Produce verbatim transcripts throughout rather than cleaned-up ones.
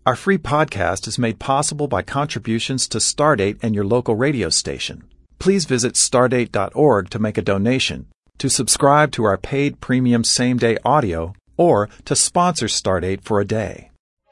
Our free podcast is made possible by contributions to Stardate and your local radio station. Please visit stardate dot org to make a donation, to subscribe to our paid premium same-day audio, or to sponsor Stardate for a day.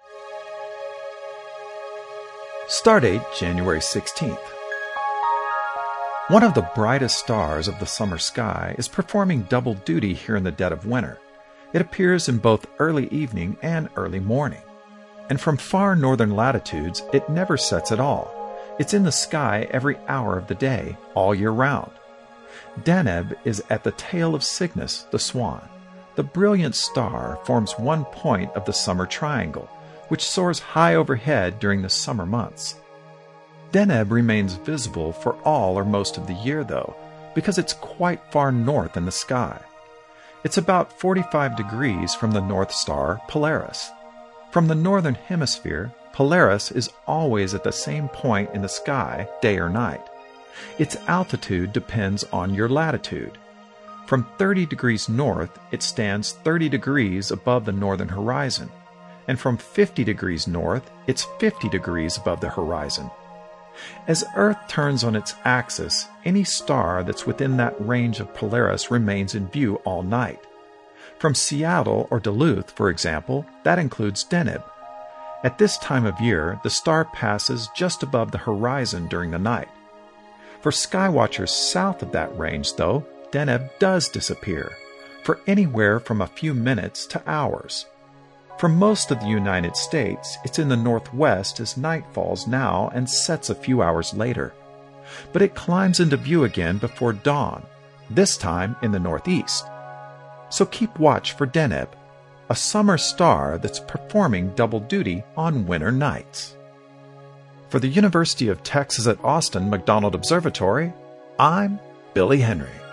Stardate, January sixteenth. One of the brightest stars of the summer sky is performing double duty here in the dead of winter. It appears in both early evening and early morning. And from far northern latitudes, it never sets at all. It's in the sky every hour of the day, all year round. Deneb is at the tail of Cygnus, the swan. The brilliant star forms one point of the summer triangle, which soars high overhead during the summer months. Deneb remains visible for all or most of the year, though, because it's quite far north in the sky. It's about forty-five degrees from the North Star, Polaris. From the northern hemisphere, Polaris is always at the same point in the sky, day or night. Its altitude depends on your latitude. From thirty degrees north, it stands thirty degrees above the northern horizon, and from fifty degrees north, it's fifty degrees above the horizon. As Earth turns on its axis, any star that's within that range of Polaris remains in view all night. From Seattle or Duluth, for example, that includes Deneb. At this time of year, the star passes just above the horizon during the night. For skywatchers south of that range, though, Deneb does disappear, for anywhere from a few minutes to hours. For most of the United States, it's in the northwest as night falls now and sets a few hours later. But it climbs into view again before dawn, this time in the northeast. So keep watch for Deneb, a summer star that's performing double duty on winter nights. For the University of Texas at Austin McDonald Observatory, I'm Billy Henry.